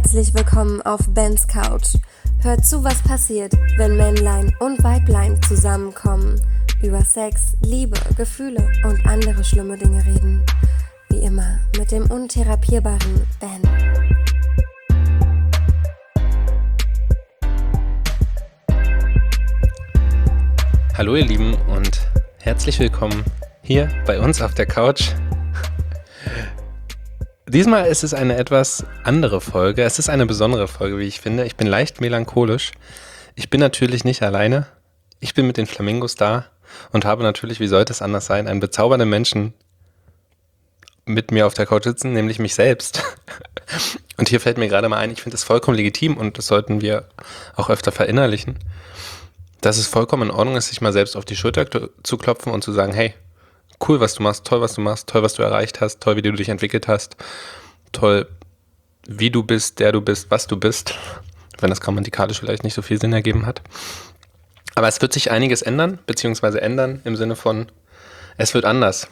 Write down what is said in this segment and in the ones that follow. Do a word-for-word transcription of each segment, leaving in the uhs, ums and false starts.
Herzlich willkommen auf Bens Couch. Hört zu, was passiert, wenn Männlein und Weiblein zusammenkommen, über Sex, Liebe, Gefühle und andere schlimme Dinge reden. Wie immer mit dem untherapierbaren Ben. Hallo ihr Lieben und herzlich willkommen hier bei uns auf der Couch. Diesmal ist es eine etwas andere Folge. Es ist eine besondere Folge, wie ich finde. Ich bin leicht melancholisch. Ich bin natürlich nicht alleine. Ich bin mit den Flamingos da und habe natürlich, wie sollte es anders sein, einen bezaubernden Menschen mit mir auf der Couch sitzen, nämlich mich selbst. Und hier fällt mir gerade mal ein, ich finde es vollkommen legitim und das sollten wir auch öfter verinnerlichen, dass es vollkommen in Ordnung ist, sich mal selbst auf die Schulter zu klopfen und zu sagen, hey, cool, was du machst, toll, was du machst, toll, was du erreicht hast, toll, wie du dich entwickelt hast, toll, wie du bist, der du bist, was du bist, wenn das grammatikalisch vielleicht nicht so viel Sinn ergeben hat. Aber es wird sich einiges ändern, beziehungsweise ändern im Sinne von, es wird anders.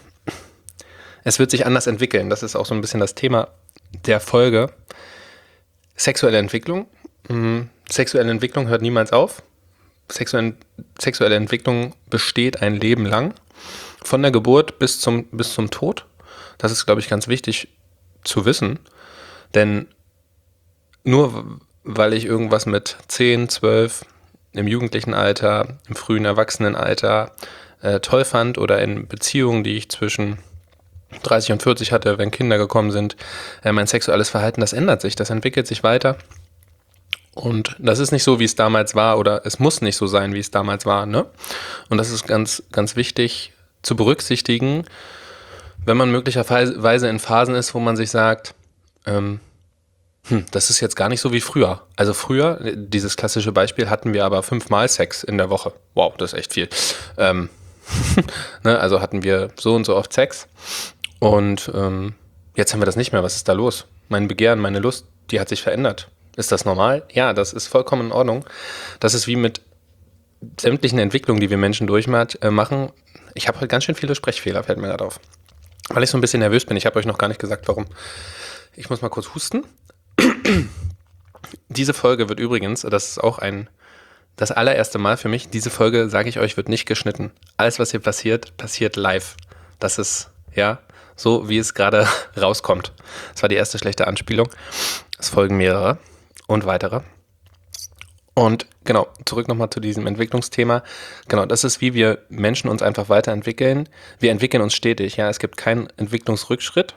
Es wird sich anders entwickeln. Das ist auch so ein bisschen das Thema der Folge. Sexuelle Entwicklung. Sexuelle Entwicklung hört niemals auf. Sexuelle, sexuelle Entwicklung besteht ein Leben lang. Von der Geburt bis zum, bis zum Tod. Das ist, glaube ich, ganz wichtig zu wissen. Denn nur weil ich irgendwas mit zehn, zwölf, im jugendlichen Alter, im frühen Erwachsenenalter äh, toll fand oder in Beziehungen, die ich zwischen dreißig und vierzig hatte, wenn Kinder gekommen sind, äh, mein sexuelles Verhalten, das ändert sich, das entwickelt sich weiter. Und das ist nicht so, wie es damals war, oder es muss nicht so sein, wie es damals war, ne? Und das ist ganz, ganz wichtig zu berücksichtigen, wenn man möglicherweise in Phasen ist, wo man sich sagt, ähm, hm, das ist jetzt gar nicht so wie früher. Also früher, dieses klassische Beispiel, hatten wir aber fünfmal Sex in der Woche. Wow, das ist echt viel. Ähm, ne, also hatten wir so und so oft Sex und ähm, jetzt haben wir das nicht mehr. Was ist da los? Mein Begehren, meine Lust, die hat sich verändert. Ist das normal? Ja, das ist vollkommen in Ordnung. Das ist wie mit sämtlichen Entwicklungen, die wir Menschen durchmachen. Ich habe heute ganz schön viele Sprechfehler, fällt mir gerade auf. Weil ich so ein bisschen nervös bin. Ich habe euch noch gar nicht gesagt, warum. Ich muss mal kurz husten. Diese Folge wird übrigens, das ist auch ein, das allererste Mal für mich, diese Folge, sage ich euch, wird nicht geschnitten. Alles, was hier passiert, passiert live. Das ist, ja, so wie es gerade rauskommt. Das war die erste schlechte Anspielung. Es folgen mehrere und weitere. Und genau, zurück nochmal zu diesem Entwicklungsthema. Genau, das ist, wie wir Menschen uns einfach weiterentwickeln. Wir entwickeln uns stetig, ja, es gibt keinen Entwicklungsrückschritt.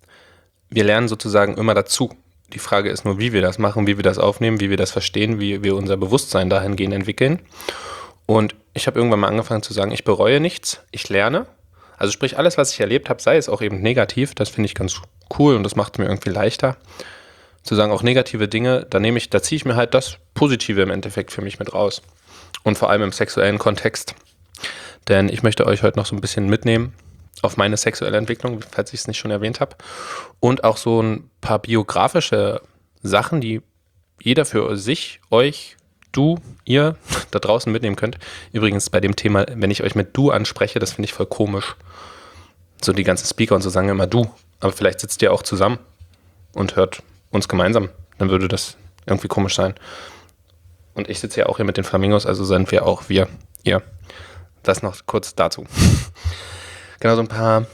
Wir lernen sozusagen immer dazu. Die Frage ist nur, wie wir das machen, wie wir das aufnehmen, wie wir das verstehen, wie wir unser Bewusstsein dahingehend entwickeln. Und ich habe irgendwann mal angefangen zu sagen, ich bereue nichts, ich lerne. Also sprich, alles, was ich erlebt habe, sei es auch eben negativ, das finde ich ganz cool und das macht es mir irgendwie leichter. Zu sagen, auch negative Dinge, da nehme ich, da ziehe ich mir halt das Positive im Endeffekt für mich mit raus. Und vor allem im sexuellen Kontext. Denn ich möchte euch heute noch so ein bisschen mitnehmen auf meine sexuelle Entwicklung, falls ich es nicht schon erwähnt habe. Und auch so ein paar biografische Sachen, die jeder für sich, euch, du, ihr da draußen mitnehmen könnt. Übrigens bei dem Thema, wenn ich euch mit du anspreche, das finde ich voll komisch. So die ganzen Speaker und so sagen immer du. Aber vielleicht sitzt ihr auch zusammen und hört uns gemeinsam, dann würde das irgendwie komisch sein. Und ich sitze ja auch hier mit den Flamingos, also sind wir auch wir, ihr. Das noch kurz dazu. Genau, so ein paar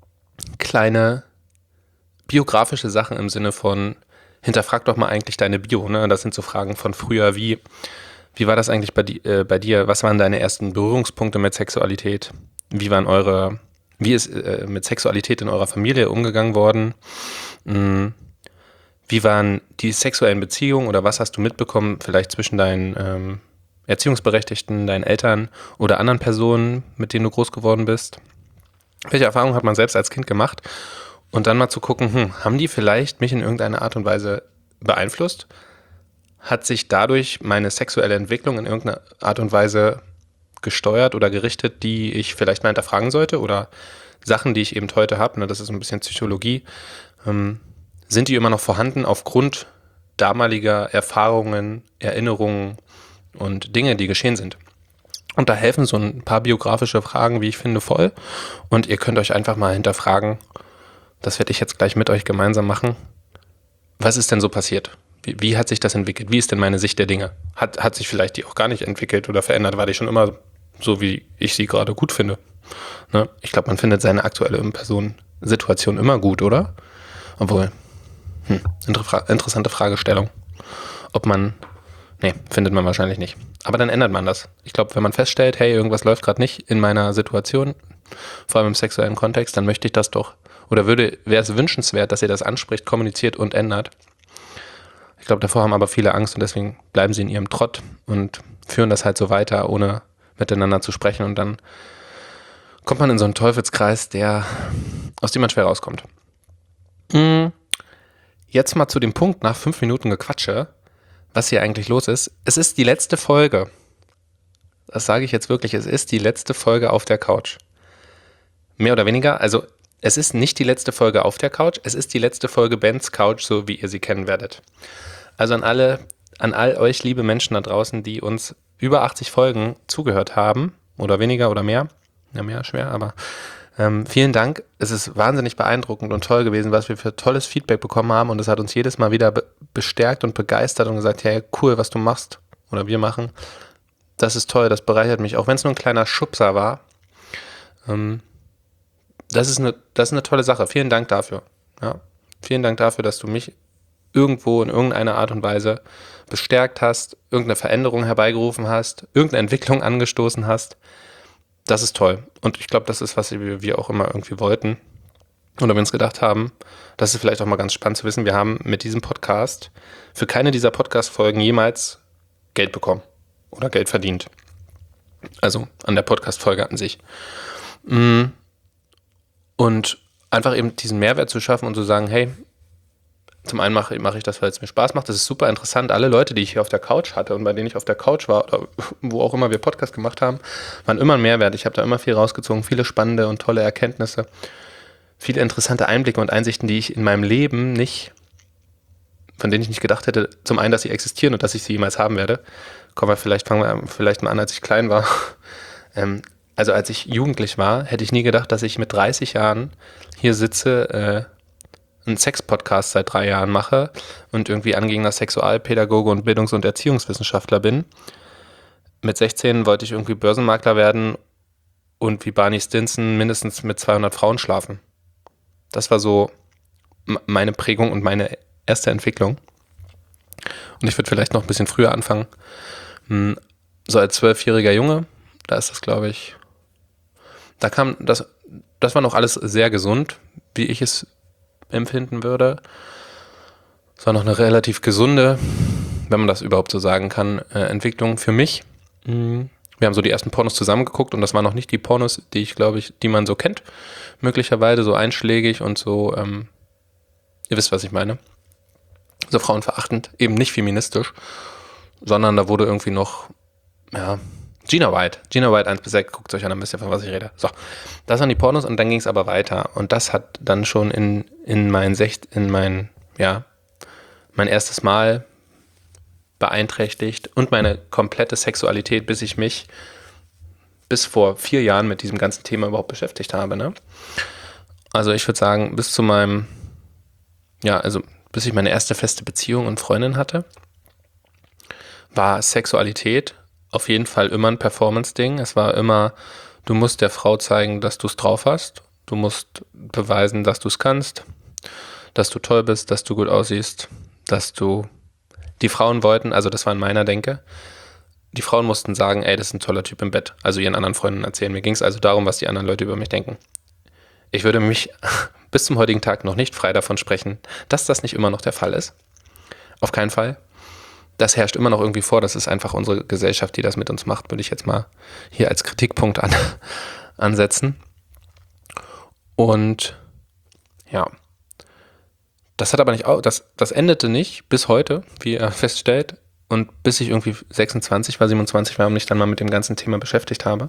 kleine biografische Sachen im Sinne von, hinterfrag doch mal eigentlich deine Bio, ne? Das sind so Fragen von früher, wie, wie war das eigentlich bei, di- äh, bei dir? Was waren deine ersten Berührungspunkte mit Sexualität? Wie waren eure, wie ist äh, mit Sexualität in eurer Familie umgegangen worden? Hm. Wie waren die sexuellen Beziehungen oder was hast du mitbekommen, vielleicht zwischen deinen ähm, Erziehungsberechtigten, deinen Eltern oder anderen Personen, mit denen du groß geworden bist? Welche Erfahrungen hat man selbst als Kind gemacht? Und dann mal zu gucken, hm, haben die vielleicht mich in irgendeiner Art und Weise beeinflusst? Hat sich dadurch meine sexuelle Entwicklung in irgendeiner Art und Weise gesteuert oder gerichtet, die ich vielleicht mal hinterfragen sollte? Oder Sachen, die ich eben heute habe, ne, das ist ein bisschen Psychologie, ähm, sind die immer noch vorhanden aufgrund damaliger Erfahrungen, Erinnerungen und Dinge, die geschehen sind. Und da helfen so ein paar biografische Fragen, wie ich finde, voll. Und ihr könnt euch einfach mal hinterfragen, das werde ich jetzt gleich mit euch gemeinsam machen. Was ist denn so passiert? Wie, wie hat sich das entwickelt? Wie ist denn meine Sicht der Dinge? Hat, hat sich vielleicht die auch gar nicht entwickelt oder verändert? War die schon immer so, wie ich sie gerade gut finde? Ne? Ich glaube, man findet seine aktuelle Person-Situation immer gut, oder? Obwohl, hm, inter- interessante Fragestellung. Ob man, nee, findet man wahrscheinlich nicht. Aber dann ändert man das. Ich glaube, wenn man feststellt, hey, irgendwas läuft gerade nicht in meiner Situation, vor allem im sexuellen Kontext, dann möchte ich das doch, oder würde, wäre es wünschenswert, dass ihr das anspricht, kommuniziert und ändert. Ich glaube, davor haben aber viele Angst und deswegen bleiben sie in ihrem Trott und führen das halt so weiter, ohne miteinander zu sprechen. Und dann kommt man in so einen Teufelskreis, der, aus dem man schwer rauskommt. Jetzt mal zu dem Punkt nach fünf Minuten Gequatsche, was hier eigentlich los ist. Es ist die letzte Folge. Das sage ich jetzt wirklich. Es ist die letzte Folge auf der Couch. Mehr oder weniger. Also es ist nicht die letzte Folge auf der Couch. Es ist die letzte Folge Bens Couch, so wie ihr sie kennen werdet. Also an alle, an all euch liebe Menschen da draußen, die uns über achtzig Folgen zugehört haben. Oder weniger oder mehr. Ja, mehr, schwer, aber ähm, vielen Dank. Es ist wahnsinnig beeindruckend und toll gewesen, was wir für tolles Feedback bekommen haben. Und es hat uns jedes Mal wieder be- bestärkt und begeistert und gesagt, hey, cool, was du machst oder wir machen. Das ist toll, das bereichert mich. Auch wenn es nur ein kleiner Schubser war. Ähm, das ist eine, das ist eine tolle Sache. Vielen Dank dafür. Ja. Vielen Dank dafür, dass du mich irgendwo in irgendeiner Art und Weise bestärkt hast, irgendeine Veränderung herbeigerufen hast, irgendeine Entwicklung angestoßen hast. Das ist toll. Und ich glaube, das ist, was wir auch immer irgendwie wollten. Oder wir uns gedacht haben, das ist vielleicht auch mal ganz spannend zu wissen, wir haben mit diesem Podcast für keine dieser Podcast-Folgen jemals Geld bekommen oder Geld verdient. Also an der Podcast-Folge an sich. Und einfach eben diesen Mehrwert zu schaffen und zu sagen, hey, zum einen mache, mache ich das, weil es mir Spaß macht. Das ist super interessant. Alle Leute, die ich hier auf der Couch hatte und bei denen ich auf der Couch war oder wo auch immer wir Podcast gemacht haben, waren immer ein Mehrwert. Ich habe da immer viel rausgezogen, viele spannende und tolle Erkenntnisse, viele interessante Einblicke und Einsichten, die ich in meinem Leben nicht, von denen ich nicht gedacht hätte, zum einen, dass sie existieren und dass ich sie jemals haben werde. Kommen wir vielleicht, fangen wir vielleicht mal an, als ich klein war. Ähm, also als ich jugendlich war, hätte ich nie gedacht, dass ich mit dreißig Jahren hier sitze, äh, einen Sex-Podcast seit drei Jahren mache und irgendwie angehender Sexualpädagoge und Bildungs- und Erziehungswissenschaftler bin. Mit sechzehn wollte ich irgendwie Börsenmakler werden und wie Barney Stinson mindestens mit zweihundert Frauen schlafen. Das war so m- meine Prägung und meine erste Entwicklung. Und ich würde vielleicht noch ein bisschen früher anfangen. So als zwölfjähriger Junge, da ist das, glaube ich, da kam, das, das war noch alles sehr gesund, wie ich es empfinden würde. Es war noch eine relativ gesunde, wenn man das überhaupt so sagen kann, äh, Entwicklung für mich. Wir haben so die ersten Pornos zusammengeguckt und das waren noch nicht die Pornos, die ich glaube ich, die man so kennt. Möglicherweise so einschlägig und so, ähm, ihr wisst, was ich meine. So frauenverachtend, eben nicht feministisch, sondern da wurde irgendwie noch, ja, Gina White. Gina White eins bis sechs, guckt euch an, ein bisschen, von was ich rede. So, das waren die Pornos und dann ging es aber weiter. Und das hat dann schon in, in mein, Sech, in mein, ja, mein erstes Mal beeinträchtigt und meine komplette Sexualität, bis ich mich bis vor vier Jahren mit diesem ganzen Thema überhaupt beschäftigt habe. Ne? Also ich würde sagen, bis zu meinem, ja, also bis ich meine erste feste Beziehung und Freundin hatte, war Sexualität auf jeden Fall immer ein Performance-Ding. Es war immer, du musst der Frau zeigen, dass du es drauf hast. Du musst beweisen, dass du es kannst, dass du toll bist, dass du gut aussiehst, dass du... Die Frauen wollten, also das war in meiner Denke, die Frauen mussten sagen, ey, das ist ein toller Typ im Bett. Also ihren anderen Freunden erzählen. Mir ging es also darum, was die anderen Leute über mich denken. Ich würde mich bis zum heutigen Tag noch nicht frei davon sprechen, dass das nicht immer noch der Fall ist. Auf keinen Fall. Das herrscht immer noch irgendwie vor. Das ist einfach unsere Gesellschaft, die das mit uns macht, würde ich jetzt mal hier als Kritikpunkt an, ansetzen. Und ja, das hat aber nicht, das, das endete nicht bis heute, wie ihr feststellt. Und bis ich irgendwie sechsundzwanzig war, siebenundzwanzig war und mich dann mal mit dem ganzen Thema beschäftigt habe.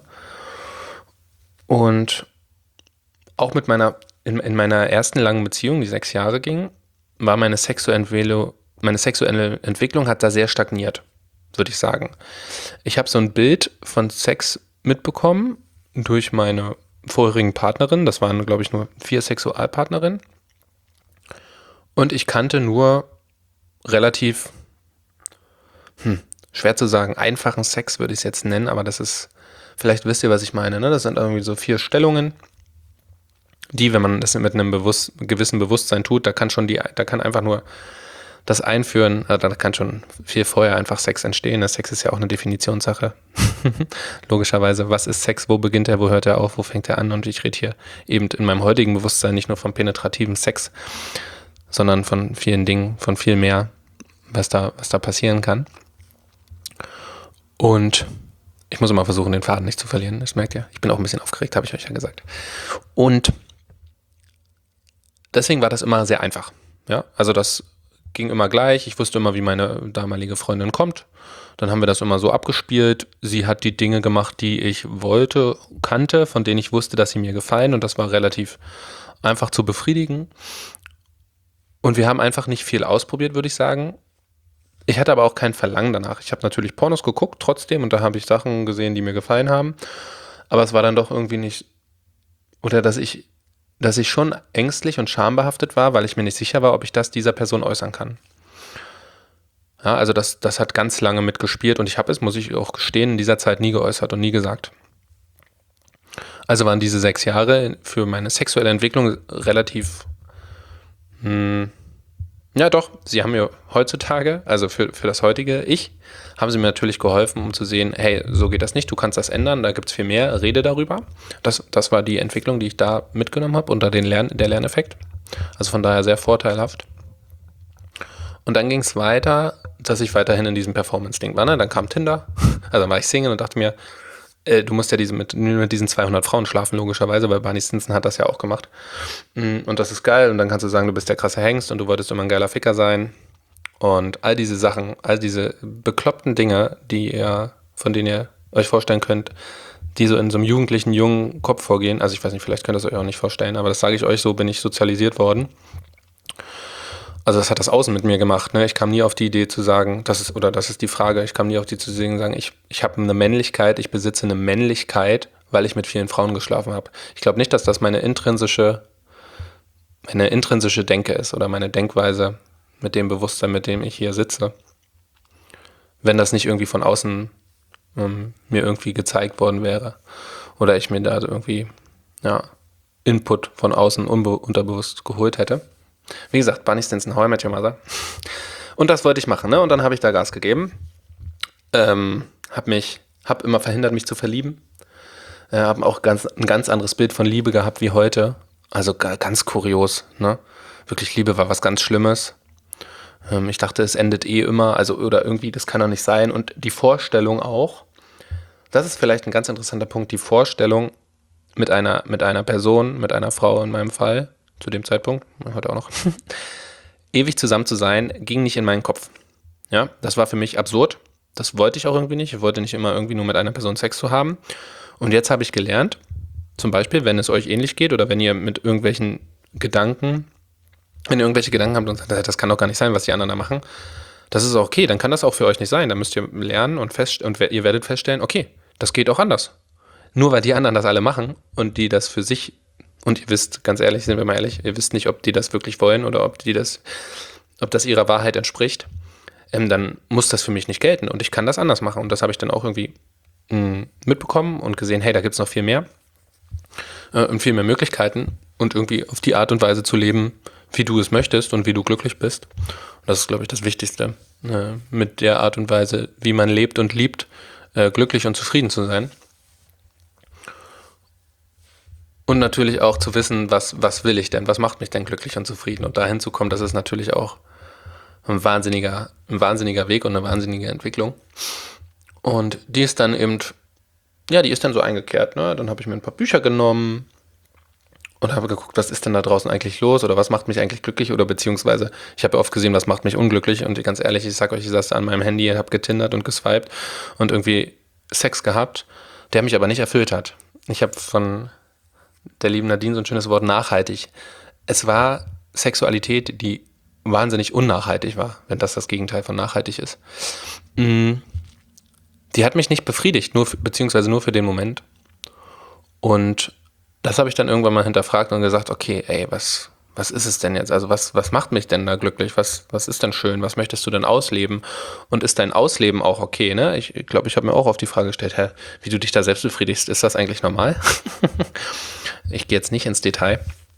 Und auch mit meiner, in, in meiner ersten langen Beziehung, die sechs Jahre ging, war meine sexuelle, meine sexuelle Entwicklung hat da sehr stagniert, würde ich sagen. Ich habe so ein Bild von Sex mitbekommen durch meine vorherigen Partnerin. Das waren, glaube ich, nur vier Sexualpartnerinnen. Und ich kannte nur relativ, hm, schwer zu sagen, einfachen Sex würde ich es jetzt nennen, aber das ist, vielleicht wisst ihr, was ich meine, ne? Das sind irgendwie so vier Stellungen, die, wenn man das mit einem bewusst, gewissen Bewusstsein tut, da kann schon die, da kann einfach nur das Einführen, da kann schon viel vorher einfach Sex entstehen. Das Sex ist ja auch eine Definitionssache. Logischerweise, was ist Sex, wo beginnt er, wo hört er auf, wo fängt er an? Und ich rede hier eben in meinem heutigen Bewusstsein nicht nur vom penetrativen Sex, sondern von vielen Dingen, von viel mehr, was da, was da passieren kann. Und ich muss immer versuchen, den Faden nicht zu verlieren. Das merkt ihr. Ich bin auch ein bisschen aufgeregt, habe ich euch ja gesagt. Und deswegen war das immer sehr einfach. Ja, also das ging immer gleich. Ich wusste immer, wie meine damalige Freundin kommt. Dann haben wir das immer so abgespielt. Sie hat die Dinge gemacht, die ich wollte, kannte, von denen ich wusste, dass sie mir gefallen. Und das war relativ einfach zu befriedigen. Und wir haben einfach nicht viel ausprobiert, würde ich sagen. Ich hatte aber auch kein Verlangen danach. Ich habe natürlich Pornos geguckt trotzdem und da habe ich Sachen gesehen, die mir gefallen haben. Aber es war dann doch irgendwie nicht, oder dass ich dass ich schon ängstlich und schambehaftet war, weil ich mir nicht sicher war, ob ich das dieser Person äußern kann. Ja, also das, das hat ganz lange mitgespielt und ich habe es, muss ich auch gestehen, in dieser Zeit nie geäußert und nie gesagt. Also waren diese sechs Jahre für meine sexuelle Entwicklung relativ, mh, ja doch, sie haben mir heutzutage, also für, für das heutige Ich, haben sie mir natürlich geholfen, um zu sehen, hey, so geht das nicht, du kannst das ändern, da gibt es viel mehr, rede darüber. Das, das war die Entwicklung, die ich da mitgenommen habe, unter den Lern, der Lerneffekt. Also von daher sehr vorteilhaft. Und dann ging es weiter, dass ich weiterhin in diesem Performance-Ding war. Ne? Dann kam Tinder, also dann war ich Single und dachte mir, äh, du musst ja diese mit, mit diesen zweihundert Frauen schlafen, logischerweise, weil Barney Stinson hat das ja auch gemacht. Und das ist geil und dann kannst du sagen, du bist der krasse Hengst und du wolltest immer ein geiler Ficker sein. Und all diese Sachen, all diese bekloppten Dinge, die ihr, von denen ihr euch vorstellen könnt, die so in so einem jugendlichen, jungen Kopf vorgehen. Also ich weiß nicht, vielleicht könnt ihr es euch auch nicht vorstellen, aber das sage ich euch, so bin ich sozialisiert worden. Also das hat das Außen mit mir gemacht. Ne? Ich kam nie auf die Idee zu sagen, das ist, oder das ist die Frage, ich kam nie auf die zu sagen, ich, ich habe eine Männlichkeit, ich besitze eine Männlichkeit, weil ich mit vielen Frauen geschlafen habe. Ich glaube nicht, dass das meine intrinsische, meine intrinsische Denke ist oder meine Denkweise mit dem Bewusstsein, mit dem ich hier sitze. Wenn das nicht irgendwie von außen ähm, mir irgendwie gezeigt worden wäre oder ich mir da irgendwie ja, Input von außen unbe- unterbewusst geholt hätte. Wie gesagt, Barney Stinson, How I Met Your Mother. Und das wollte ich machen, ne? Und dann habe ich da Gas gegeben. Ähm, hab mich, hab immer verhindert, mich zu verlieben. Äh, hab auch ganz, ein ganz anderes Bild von Liebe gehabt wie heute. Also ga, ganz kurios, ne? Wirklich, Liebe war was ganz Schlimmes. Ähm, ich dachte, es endet eh immer, also oder irgendwie, das kann doch nicht sein. Und die Vorstellung auch, das ist vielleicht ein ganz interessanter Punkt, die Vorstellung mit einer, mit einer Person, mit einer Frau in meinem Fall, zu dem Zeitpunkt, heute auch noch, ewig zusammen zu sein, ging nicht in meinen Kopf. Ja, das war für mich absurd. Das wollte ich auch irgendwie nicht. Ich wollte nicht immer irgendwie nur mit einer Person Sex zu haben. Und jetzt habe ich gelernt, zum Beispiel, wenn es euch ähnlich geht oder wenn ihr mit irgendwelchen Gedanken, wenn ihr irgendwelche Gedanken habt und sagt, das kann doch gar nicht sein, was die anderen da machen, das ist auch okay, dann kann das auch für euch nicht sein. Dann müsst ihr lernen und, fest, und ihr werdet feststellen, okay, das geht auch anders. Nur weil die anderen das alle machen und die das für sich, und ihr wisst, ganz ehrlich, sind wir mal ehrlich, ihr wisst nicht, ob die das wirklich wollen oder ob die das, ob das ihrer Wahrheit entspricht, ähm, dann muss das für mich nicht gelten und ich kann das anders machen. Und das habe ich dann auch irgendwie mh, mitbekommen und gesehen, hey, da gibt es noch viel mehr äh, und viel mehr Möglichkeiten und irgendwie auf die Art und Weise zu leben, wie du es möchtest und wie du glücklich bist. Und das ist, glaube ich, das Wichtigste, äh, mit der Art und Weise, wie man lebt und liebt, äh, glücklich und zufrieden zu sein. Und natürlich auch zu wissen, was, was will ich denn, was macht mich denn glücklich und zufrieden. Und dahin zu kommen, das ist natürlich auch ein wahnsinniger, ein wahnsinniger Weg und eine wahnsinnige Entwicklung. Und die ist dann eben, ja, die ist dann so eingekehrt. Ne? Dann habe ich mir ein paar Bücher genommen und habe geguckt, was ist denn da draußen eigentlich los oder was macht mich eigentlich glücklich oder beziehungsweise, ich habe ja oft gesehen, was macht mich unglücklich und ganz ehrlich, ich sage euch, ich saß da an meinem Handy, habe getindert und geswiped und irgendwie Sex gehabt, der mich aber nicht erfüllt hat. Ich habe von der lieben Nadine so ein schönes Wort, nachhaltig. Es war Sexualität, die wahnsinnig unnachhaltig war, wenn das das Gegenteil von nachhaltig ist. Die hat mich nicht befriedigt, nur beziehungsweise nur für den Moment. Und das habe ich dann irgendwann mal hinterfragt und gesagt, okay, ey, was, was ist es denn jetzt? Also was, was macht mich denn da glücklich? Was, was ist denn schön? Was möchtest du denn ausleben? Und ist dein Ausleben auch okay? Ne? Ich glaube, ich, glaub, ich habe mir auch oft die Frage gestellt, hä, wie du dich da selbst befriedigst, ist das eigentlich normal? Ich gehe jetzt nicht ins Detail.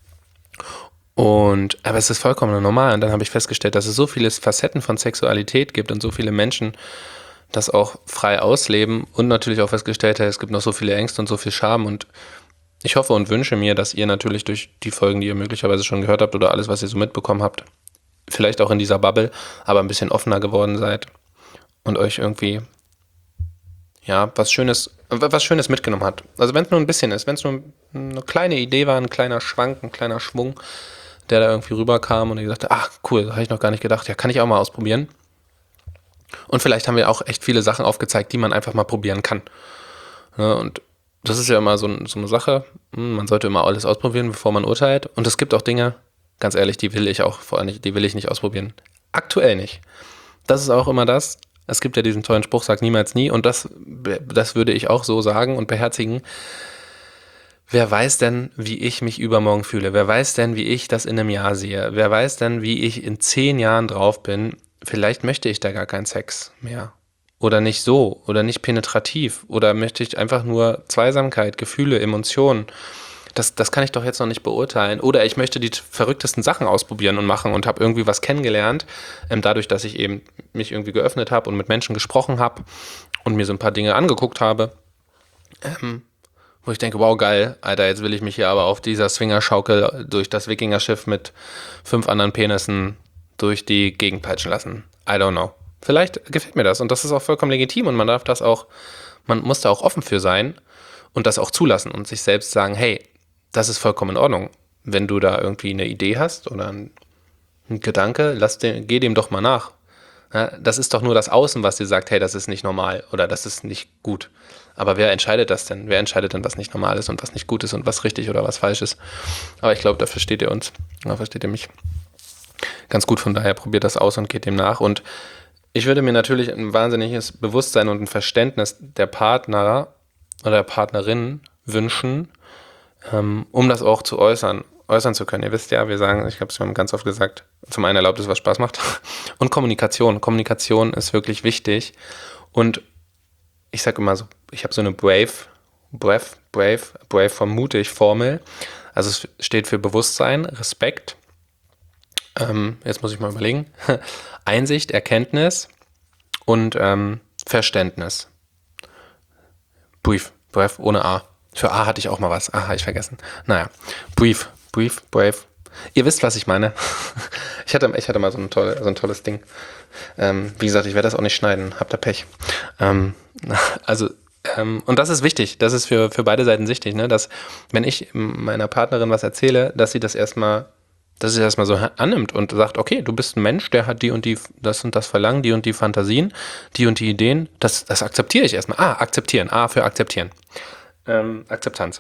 Und, aber es ist vollkommen normal. Und dann habe ich festgestellt, dass es so viele Facetten von Sexualität gibt und so viele Menschen das auch frei ausleben und natürlich auch festgestellt, hey, es gibt noch so viele Ängste und so viel Scham. Und ich hoffe und wünsche mir, dass ihr natürlich durch die Folgen, die ihr möglicherweise schon gehört habt oder alles, was ihr so mitbekommen habt, vielleicht auch in dieser Bubble, aber ein bisschen offener geworden seid und euch irgendwie, ja, was Schönes, was Schönes mitgenommen habt. Also wenn es nur ein bisschen ist, wenn es nur eine kleine Idee war, ein kleiner Schwank, ein kleiner Schwung, der da irgendwie rüberkam und ihr gesagt habt, ach cool, da habe ich noch gar nicht gedacht, ja, kann ich auch mal ausprobieren. Und vielleicht haben wir auch echt viele Sachen aufgezeigt, die man einfach mal probieren kann. Ja, und das ist ja immer so, so eine Sache, man sollte immer alles ausprobieren, bevor man urteilt. Und es gibt auch Dinge, ganz ehrlich, die will ich auch, vor allem, die will ich nicht ausprobieren. Aktuell nicht. Das ist auch immer das, es gibt ja diesen tollen Spruch, sag niemals nie. Und das, das würde ich auch so sagen und beherzigen. Wer weiß denn, wie ich mich übermorgen fühle? Wer weiß denn, wie ich das in einem Jahr sehe? Wer weiß denn, wie ich in zehn Jahren drauf bin? Vielleicht möchte ich da gar keinen Sex mehr. Oder nicht so, oder nicht penetrativ, oder möchte ich einfach nur Zweisamkeit, Gefühle, Emotionen. Das, das kann ich doch jetzt noch nicht beurteilen. Oder ich möchte die verrücktesten Sachen ausprobieren und machen und habe irgendwie was kennengelernt, ähm, dadurch, dass ich eben mich irgendwie geöffnet habe und mit Menschen gesprochen habe und mir so ein paar Dinge angeguckt habe, ähm, wo ich denke, wow, geil, Alter, jetzt will ich mich hier aber auf dieser Swingerschaukel durch das Wikingerschiff mit fünf anderen Penissen durch die Gegend peitschen lassen. I don't know. Vielleicht gefällt mir das und das ist auch vollkommen legitim und man darf das auch, man muss da auch offen für sein und das auch zulassen und sich selbst sagen, hey, das ist vollkommen in Ordnung. Wenn du da irgendwie eine Idee hast oder ein, ein Gedanke, lass den, geh dem doch mal nach. Ja, das ist doch nur das Außen, was dir sagt, hey, das ist nicht normal oder das ist nicht gut. Aber wer entscheidet das denn? Wer entscheidet denn, was nicht normal ist und was nicht gut ist und was richtig oder was falsch ist? Aber ich glaube, da versteht ihr uns, da versteht ihr mich ganz gut. Von daher probiert das aus und geht dem nach und ich würde mir natürlich ein wahnsinniges Bewusstsein und ein Verständnis der Partner oder der Partnerin wünschen, ähm, um das auch zu äußern, äußern zu können. Ihr wisst ja, wir sagen, ich habe es ganz oft gesagt, zum einen erlaubt es, was Spaß macht und Kommunikation. Kommunikation ist wirklich wichtig und ich sage immer so, ich habe so eine Brave, Brave, Brave, Brave von mutig Formel. Also es steht für Bewusstsein, Respekt, ähm, jetzt muss ich mal überlegen, Einsicht, Erkenntnis und ähm, Verständnis. Brief, Brave ohne A. Für A hatte ich auch mal was. Ah, habe ich vergessen. Naja, Brief, Brief, Brave. Ihr wisst, was ich meine. Ich hatte, ich hatte mal so ein, toll, so ein tolles Ding. Ähm, wie gesagt, ich werde das auch nicht schneiden. Habt ihr Pech. Ähm, also, ähm, und das ist wichtig. Das ist für, für beide Seiten wichtig, ne? Dass, wenn ich meiner Partnerin was erzähle, dass sie das erstmal dass sie das mal so annimmt und sagt, okay, du bist ein Mensch, der hat die und die, das und das Verlangen, die und die Fantasien, die und die Ideen, das, das akzeptiere ich erstmal. Ah, akzeptieren, A für akzeptieren. Ähm, Akzeptanz.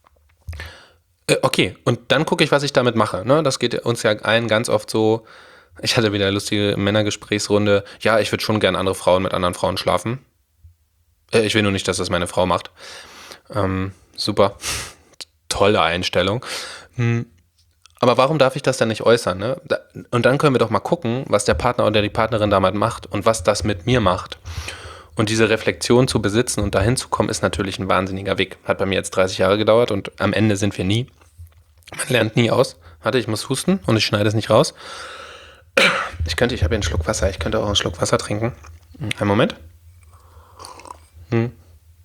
Äh, okay, und dann gucke ich, was ich damit mache. Ne? Das geht uns ja allen ganz oft so, ich hatte wieder eine lustige Männergesprächsrunde, ja, ich würde schon gerne andere Frauen mit anderen Frauen schlafen. Äh, ich will nur nicht, dass das meine Frau macht. Ähm, super, tolle Einstellung. Hm. Aber warum darf ich das dann nicht äußern? Ne? Und dann können wir doch mal gucken, was der Partner oder die Partnerin damit macht und was das mit mir macht. Und diese Reflexion zu besitzen und dahin zu kommen, ist natürlich ein wahnsinniger Weg. Hat bei mir jetzt dreißig Jahre gedauert und am Ende sind wir nie. Man lernt nie aus. Warte, ich muss husten und ich schneide es nicht raus. Ich könnte, ich habe hier einen Schluck Wasser, ich könnte auch einen Schluck Wasser trinken. Einen Moment. Hm.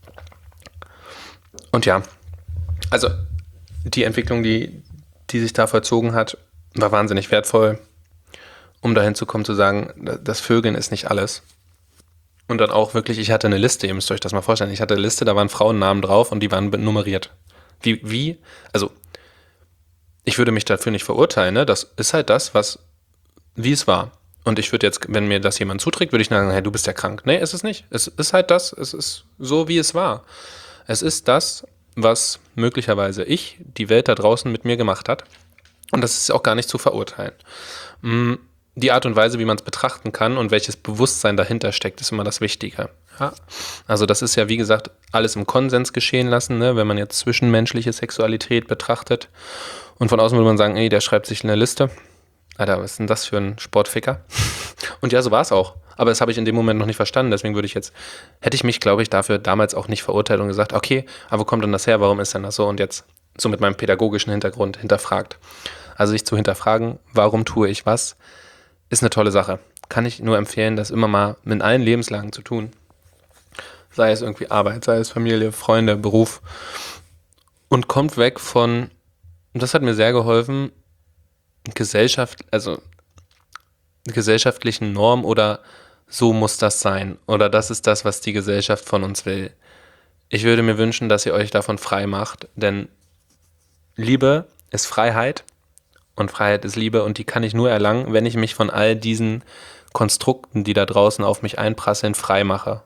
Und ja, also die Entwicklung, die die sich da vollzogen hat, war wahnsinnig wertvoll, um dahin zu kommen, zu sagen, das Vögeln ist nicht alles. Und dann auch wirklich, ich hatte eine Liste, ihr müsst euch das mal vorstellen, ich hatte eine Liste, da waren Frauennamen drauf und die waren nummeriert. Wie, wie, also, ich würde mich dafür nicht verurteilen, ne? Das ist halt das, was, wie es war. Und ich würde jetzt, wenn mir das jemand zuträgt, würde ich sagen, hey, du bist ja krank. Nee, ist es nicht. Es ist halt das, es ist so, wie es war. Es ist das, was möglicherweise ich, die Welt da draußen mit mir gemacht hat. Und das ist auch gar nicht zu verurteilen. Die Art und Weise, wie man es betrachten kann und welches Bewusstsein dahinter steckt, ist immer das Wichtige. Ja. Also das ist ja, wie gesagt, alles im Konsens geschehen lassen, ne? Wenn man jetzt zwischenmenschliche Sexualität betrachtet. Und von außen würde man sagen, ey, der schreibt sich eine Liste. Alter, was ist denn das für ein Sportficker? Und ja, so war es auch. Aber das habe ich in dem Moment noch nicht verstanden. Deswegen würde ich jetzt, hätte ich mich, glaube ich, dafür damals auch nicht verurteilt und gesagt, okay, aber wo kommt denn das her? Warum ist denn das so? Und jetzt so mit meinem pädagogischen Hintergrund hinterfragt. Also sich zu hinterfragen, warum tue ich was, ist eine tolle Sache. Kann ich nur empfehlen, das immer mal in allen Lebenslagen zu tun. Sei es irgendwie Arbeit, sei es Familie, Freunde, Beruf. Und kommt weg von, und das hat mir sehr geholfen, Gesellschaft, also gesellschaftlichen Normen oder so muss das sein oder das ist das, was die Gesellschaft von uns will. Ich würde mir wünschen, dass ihr euch davon frei macht, denn Liebe ist Freiheit und Freiheit ist Liebe und die kann ich nur erlangen, wenn ich mich von all diesen Konstrukten, die da draußen auf mich einprasseln, frei mache.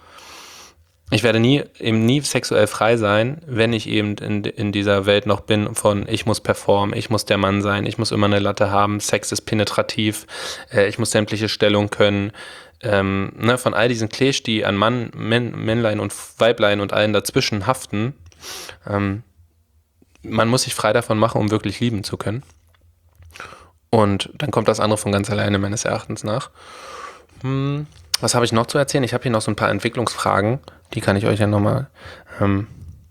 Ich werde nie, eben nie sexuell frei sein, wenn ich eben in, in dieser Welt noch bin von ich muss performen, ich muss der Mann sein, ich muss immer eine Latte haben, Sex ist penetrativ, äh, ich muss sämtliche Stellung können. Ähm, ne, von all diesen Klischees, die an Mann, Männ, Männlein und Weiblein und allen dazwischen haften. Ähm, man muss sich frei davon machen, um wirklich lieben zu können. Und dann kommt das andere von ganz alleine, meines Erachtens nach. Hm. Was habe ich noch zu erzählen? Ich habe hier noch so ein paar Entwicklungsfragen, die kann ich euch ja nochmal, ähm,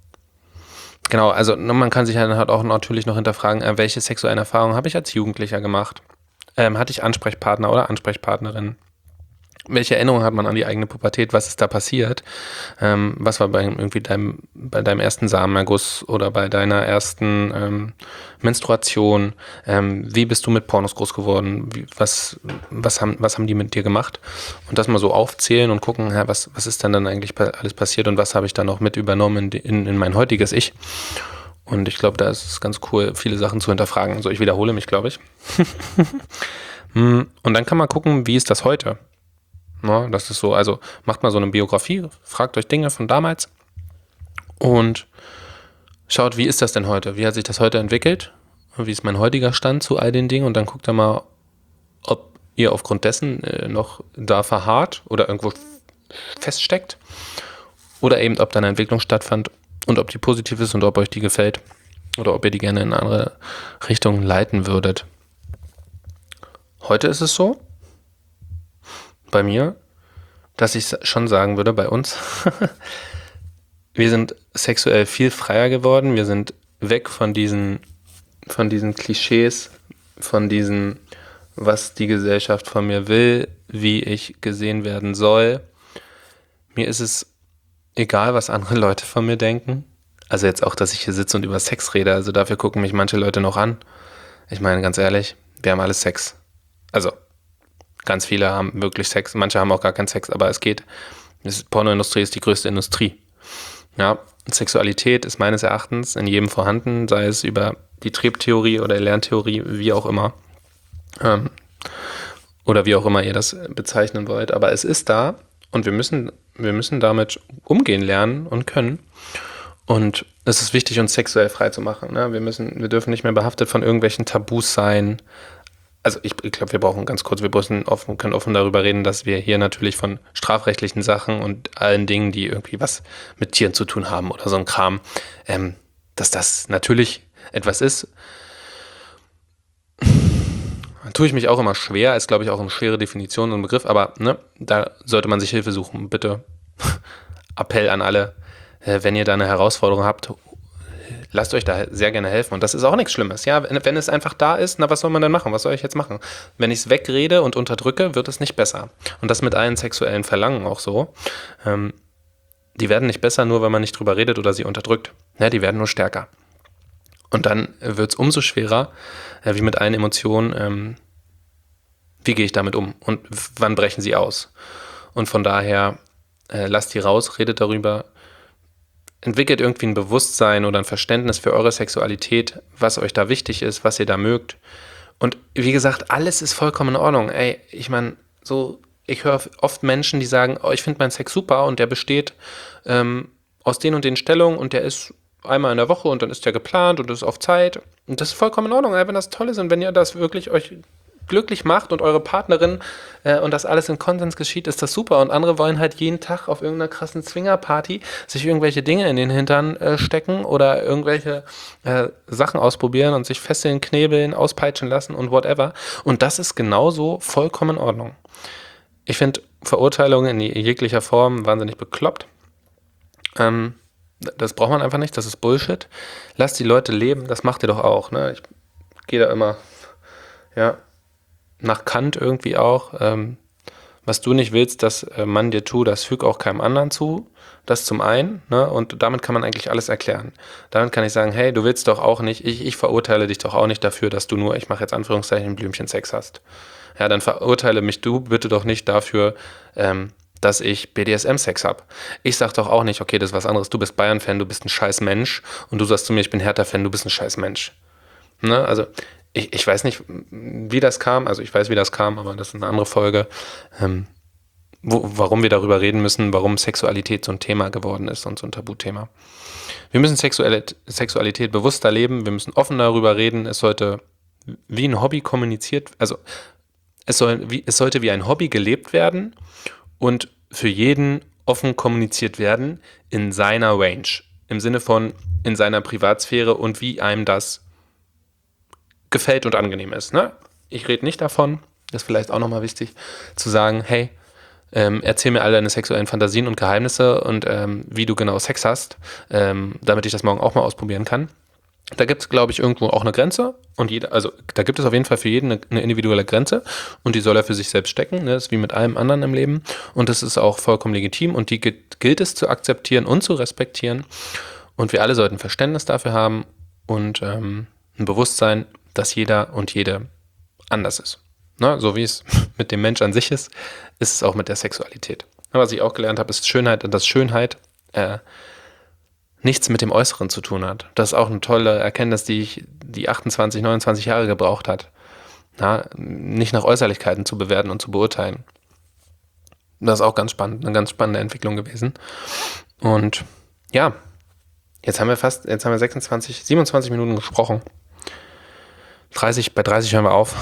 genau, also man kann sich halt auch natürlich noch hinterfragen, äh, welche sexuellen Erfahrungen habe ich als Jugendlicher gemacht? Ähm, hatte ich Ansprechpartner oder Ansprechpartnerin? Welche Erinnerung hat man an die eigene Pubertät? Was ist da passiert? Ähm, was war bei irgendwie deinem, bei deinem ersten Samenerguss oder bei deiner ersten ähm, Menstruation? Ähm, wie bist du mit Pornos groß geworden? Wie, was, was, haben, was haben die mit dir gemacht? Und das mal so aufzählen und gucken, ja, was, was ist denn dann eigentlich alles passiert und was habe ich da noch mit übernommen in, in, in mein heutiges Ich? Und ich glaube, da ist es ganz cool, viele Sachen zu hinterfragen. Also ich wiederhole mich, glaube ich. Und dann kann man gucken, wie ist das heute? Na, das ist so, also macht mal so eine Biografie, fragt euch Dinge von damals und schaut, wie ist das denn heute? Wie hat sich das heute entwickelt? Wie ist mein heutiger Stand zu all den Dingen? Und dann guckt ihr mal, ob ihr aufgrund dessen äh, noch da verharrt oder irgendwo feststeckt oder eben, ob da eine Entwicklung stattfand und ob die positiv ist und ob euch die gefällt oder ob ihr die gerne in eine andere Richtung leiten würdet. Heute ist es so, bei mir, dass ich schon sagen würde, bei uns, wir sind sexuell viel freier geworden, wir sind weg von diesen, von diesen Klischees, von diesen, was die Gesellschaft von mir will, wie ich gesehen werden soll. Mir ist es egal, was andere Leute von mir denken. Also jetzt auch, dass ich hier sitze und über Sex rede, also dafür gucken mich manche Leute noch an. Ich meine, ganz ehrlich, wir haben alle Sex. Also, ganz viele haben wirklich Sex, manche haben auch gar keinen Sex, aber es geht. Die Pornoindustrie ist die größte Industrie. Ja, Sexualität ist meines Erachtens in jedem vorhanden, sei es über die Triebtheorie oder Lerntheorie, wie auch immer. Ähm, oder wie auch immer ihr das bezeichnen wollt. Aber es ist da und wir müssen, wir müssen damit umgehen lernen und können. Und es ist wichtig, uns sexuell frei zu machen. Ne? Wir müssen, wir dürfen nicht mehr behaftet von irgendwelchen Tabus sein. Also ich, ich glaube, wir brauchen ganz kurz, wir müssen offen, können offen darüber reden, dass wir hier natürlich von strafrechtlichen Sachen und allen Dingen, die irgendwie was mit Tieren zu tun haben oder so ein Kram, ähm, dass das natürlich etwas ist. Da tue ich mich auch immer schwer, ist glaube ich auch eine schwere Definition und Begriff, aber ne, da sollte man sich Hilfe suchen. Bitte Appell an alle, äh, wenn ihr da eine Herausforderung habt, lasst euch da sehr gerne helfen. Und das ist auch nichts Schlimmes. Ja, wenn, wenn es einfach da ist, na, was soll man denn machen? Was soll ich jetzt machen? Wenn ich es wegrede und unterdrücke, wird es nicht besser. Und das mit allen sexuellen Verlangen auch so. Ähm, die werden nicht besser, nur weil man nicht drüber redet oder sie unterdrückt. Ja, die werden nur stärker. Und dann wird es umso schwerer, äh, wie mit allen Emotionen, ähm, wie gehe ich damit um? Und wann brechen sie aus? Und von daher, äh, lasst die raus, redet darüber, entwickelt irgendwie ein Bewusstsein oder ein Verständnis für eure Sexualität, was euch da wichtig ist, was ihr da mögt. Und wie gesagt, alles ist vollkommen in Ordnung. Ey, ich meine, so, ich höre oft Menschen, die sagen, oh, ich finde meinen Sex super und der besteht ähm, aus den und den Stellungen und der ist einmal in der Woche und dann ist der geplant und ist auf Zeit. Und das ist vollkommen in Ordnung, ey, wenn das toll ist und wenn ihr das wirklich euch glücklich macht und eure Partnerin äh, und das alles in Konsens geschieht, ist das super. Und andere wollen halt jeden Tag auf irgendeiner krassen Swingerparty sich irgendwelche Dinge in den Hintern äh, stecken oder irgendwelche äh, Sachen ausprobieren und sich fesseln, knebeln, auspeitschen lassen und whatever. Und das ist genauso vollkommen in Ordnung. Ich finde Verurteilungen in jeglicher Form wahnsinnig bekloppt. Ähm, das braucht man einfach nicht, das ist Bullshit. Lasst die Leute leben, das macht ihr doch auch. Ne? Ich gehe da immer ja, nach Kant irgendwie auch. Ähm, was du nicht willst, dass äh, man dir tut, das füg auch keinem anderen zu. Das zum einen. Ne? Und damit kann man eigentlich alles erklären. Damit kann ich sagen, hey, du willst doch auch nicht, ich, ich verurteile dich doch auch nicht dafür, dass du nur, ich mache jetzt Anführungszeichen, Blümchen Sex hast. Ja, dann verurteile mich du bitte doch nicht dafür, ähm, dass ich B D S M-Sex habe. Ich sag doch auch nicht, okay, das ist was anderes, du bist Bayern-Fan, du bist ein scheiß Mensch und du sagst zu mir, ich bin Hertha-Fan, du bist ein scheiß Mensch. Ne? Also ich, ich weiß nicht, wie das kam, also ich weiß, wie das kam, aber das ist eine andere Folge, ähm, wo, warum wir darüber reden müssen, warum Sexualität so ein Thema geworden ist und so ein Tabuthema. Wir müssen Sexualität, Sexualität bewusster leben, wir müssen offen darüber reden, es sollte wie ein Hobby kommuniziert, also es, soll, wie, es sollte wie ein Hobby gelebt werden und für jeden offen kommuniziert werden in seiner Range, im Sinne von in seiner Privatsphäre und wie einem das gefällt und angenehm ist. Ne? Ich rede nicht davon, das ist vielleicht auch nochmal wichtig, zu sagen, hey, ähm, erzähl mir all deine sexuellen Fantasien und Geheimnisse und ähm, wie du genau Sex hast, ähm, damit ich das morgen auch mal ausprobieren kann. Da gibt es, glaube ich, irgendwo auch eine Grenze und jeder, also da gibt es auf jeden Fall für jeden eine, eine individuelle Grenze und die soll er für sich selbst stecken, ne? Das ist wie mit allem anderen im Leben und das ist auch vollkommen legitim und die gilt, gilt es zu akzeptieren und zu respektieren und wir alle sollten Verständnis dafür haben und ähm, ein Bewusstsein, dass jeder und jede anders ist. Ne? So wie es mit dem Mensch an sich ist, ist es auch mit der Sexualität. Was ich auch gelernt habe, ist Schönheit, dass Schönheit äh, nichts mit dem Äußeren zu tun hat. Das ist auch eine tolle Erkenntnis, die ich die achtundzwanzig, neunundzwanzig Jahre gebraucht hat. Na, nicht nach Äußerlichkeiten zu bewerten und zu beurteilen. Das ist auch ganz spannend, eine ganz spannende Entwicklung gewesen. Und ja, jetzt haben wir fast, jetzt haben wir sechsundzwanzig, siebenundzwanzig Minuten gesprochen. dreißig, bei dreißig hören wir auf.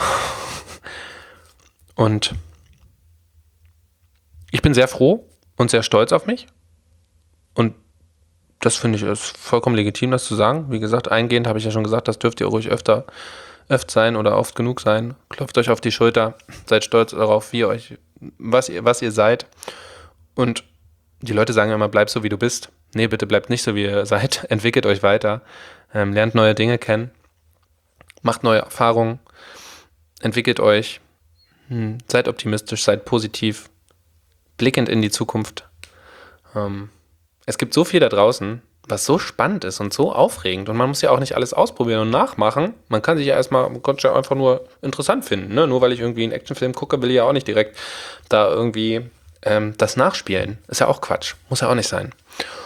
Und ich bin sehr froh und sehr stolz auf mich. Und das finde ich ist vollkommen legitim, das zu sagen. Wie gesagt, eingehend habe ich ja schon gesagt, das dürft ihr ruhig öfter, öfter sein oder oft genug sein. Klopft euch auf die Schulter, seid stolz darauf, wie ihr euch, was ihr, was ihr seid. Und die Leute sagen immer, bleib so, wie du bist. Nee, bitte bleibt nicht so, wie ihr seid. Entwickelt euch weiter, ähm, lernt neue Dinge kennen, macht neue Erfahrungen, entwickelt euch, hm, seid optimistisch, seid positiv, blickend in die Zukunft. Ähm, Es gibt so viel da draußen, was so spannend ist und so aufregend. Und man muss ja auch nicht alles ausprobieren und nachmachen. Man kann sich ja erstmal, man kann es ja einfach nur interessant finden. Ne? Nur weil ich irgendwie einen Actionfilm gucke, will ich ja auch nicht direkt da irgendwie ähm, das nachspielen. Ist ja auch Quatsch. Muss ja auch nicht sein.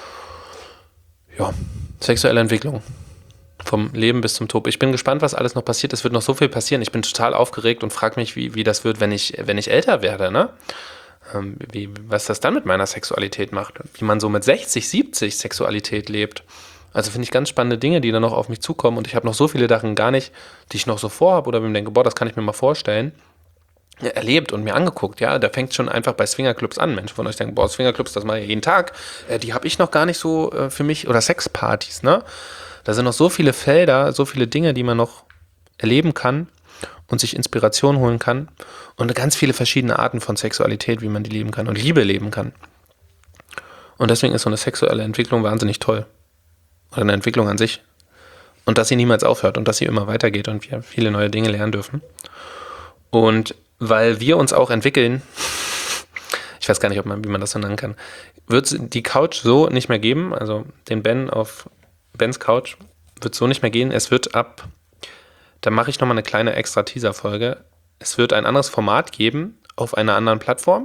Ja, sexuelle Entwicklung. Vom Leben bis zum Tod. Ich bin gespannt, was alles noch passiert. Es wird noch so viel passieren. Ich bin total aufgeregt und frage mich, wie, wie das wird, wenn ich, wenn ich älter werde, ne? Wie, was das dann mit meiner Sexualität macht, wie man so mit sechzig, siebzig Sexualität lebt. Also finde ich ganz spannende Dinge, die dann noch auf mich zukommen und ich habe noch so viele Sachen gar nicht, die ich noch so vorhabe oder mir denke, boah, das kann ich mir mal vorstellen, ja, erlebt und mir angeguckt, ja, da fängt schon einfach bei Swingerclubs an. Menschen von euch denken, boah, Swingerclubs, das mache ich jeden Tag, äh, die habe ich noch gar nicht so äh, für mich, oder Sexpartys, ne, da sind noch so viele Felder, so viele Dinge, die man noch erleben kann und sich Inspiration holen kann und ganz viele verschiedene Arten von Sexualität, wie man die leben kann und Liebe leben kann. Und deswegen ist so eine sexuelle Entwicklung wahnsinnig toll. Oder eine Entwicklung an sich. Und dass sie niemals aufhört und dass sie immer weitergeht und wir viele neue Dinge lernen dürfen. Und weil wir uns auch entwickeln, ich weiß gar nicht, ob man, wie man das so nennen kann, wird es die Couch so nicht mehr geben, also den Ben auf Bens Couch wird es so nicht mehr gehen. Es wird ab Dann mache ich nochmal eine kleine extra Teaser-Folge. Es wird ein anderes Format geben auf einer anderen Plattform.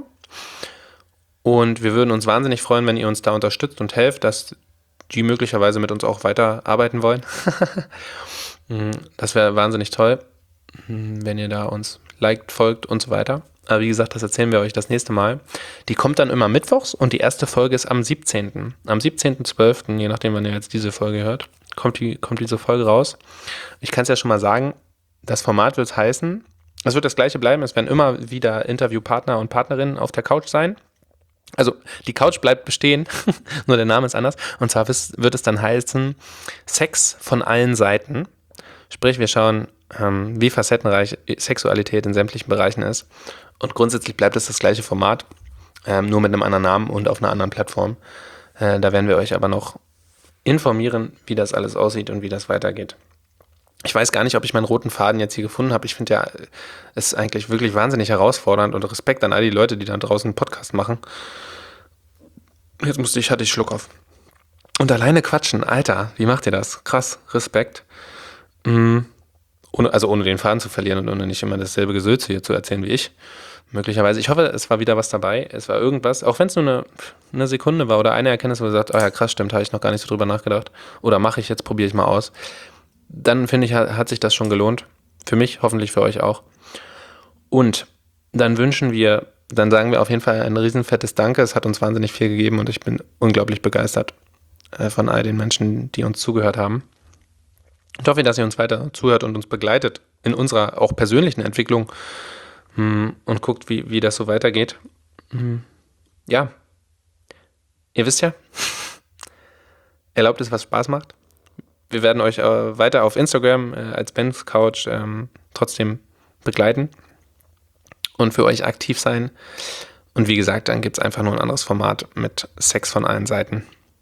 Und wir würden uns wahnsinnig freuen, wenn ihr uns da unterstützt und helft, dass die möglicherweise mit uns auch weiterarbeiten wollen. Das wäre wahnsinnig toll, wenn ihr da uns liked, folgt und so weiter. Aber wie gesagt, das erzählen wir euch das nächste Mal. Die kommt dann immer mittwochs und die erste Folge ist am siebzehnten Am siebzehnten zwölften, je nachdem, wann ihr jetzt diese Folge hört, kommt, die, kommt diese Folge raus. Ich kann es ja schon mal sagen, das Format wird heißen Es wird das Gleiche bleiben. Es werden immer wieder Interviewpartner und Partnerinnen auf der Couch sein. Also die Couch bleibt bestehen, nur der Name ist anders. Und zwar wird es dann heißen Sex von allen Seiten. Sprich, wir schauen, ähm, wie facettenreich Sexualität in sämtlichen Bereichen ist. Und grundsätzlich bleibt es das gleiche Format, ähm, nur mit einem anderen Namen und auf einer anderen Plattform. Äh, da werden wir euch aber noch informieren, wie das alles aussieht und wie das weitergeht. Ich weiß gar nicht, ob ich meinen roten Faden jetzt hier gefunden habe. Ich finde ja, es ist eigentlich wirklich wahnsinnig herausfordernd und Respekt an all die Leute, die da draußen einen Podcast machen. Jetzt musste ich, hatte ich Schluck auf. Und alleine quatschen, Alter, wie macht ihr das? Krass, Respekt. Mhm. Ohne, also ohne den Faden zu verlieren und ohne nicht immer dasselbe Gesülze hier zu erzählen wie ich. Möglicherweise. Ich hoffe, es war wieder was dabei. Es war irgendwas, auch wenn es nur eine, eine Sekunde war oder eine Erkenntnis, wo ihr sagt, oh ja, krass, stimmt, habe ich noch gar nicht so drüber nachgedacht. Oder mache ich jetzt, probiere ich mal aus. Dann finde ich, hat, hat sich das schon gelohnt. Für mich, hoffentlich für euch auch. Und dann wünschen wir, dann sagen wir auf jeden Fall ein riesenfettes Danke. Es hat uns wahnsinnig viel gegeben und ich bin unglaublich begeistert äh, von all den Menschen, die uns zugehört haben. Ich hoffe, dass ihr uns weiter zuhört und uns begleitet in unserer auch persönlichen Entwicklung mh, und guckt, wie, wie das so weitergeht. Mh, ja, ihr wisst ja, erlaubt es, was Spaß macht. Wir werden euch äh, weiter auf Instagram äh, als Ben's Couch ähm, trotzdem begleiten und für euch aktiv sein. Und wie gesagt, dann gibt es einfach nur ein anderes Format mit Sex von allen Seiten.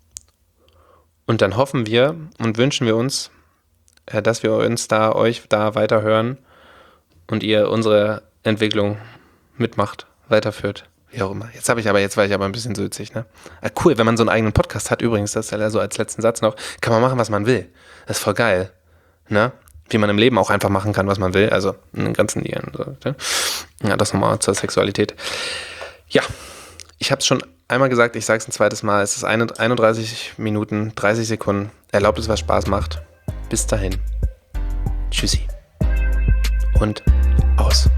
Und dann hoffen wir und wünschen wir uns, äh, dass wir uns da euch da weiterhören und ihr unsere Entwicklung mitmacht, weiterführt. Wie auch immer. Jetzt habe ich aber, jetzt war ich aber ein bisschen sülzig, ne? Ah, cool, wenn man so einen eigenen Podcast hat, übrigens, das ist ja so als letzten Satz noch, kann man machen, was man will. Das ist voll geil, ne? Wie man im Leben auch einfach machen kann, was man will, also in den ganzen Jahren. So, ne? Ja, das nochmal zur Sexualität. Ja, ich habe es schon einmal gesagt, ich sage es ein zweites Mal, es ist einunddreißig Minuten, dreißig Sekunden. Erlaubt es, was Spaß macht. Bis dahin. Tschüssi. Und aus.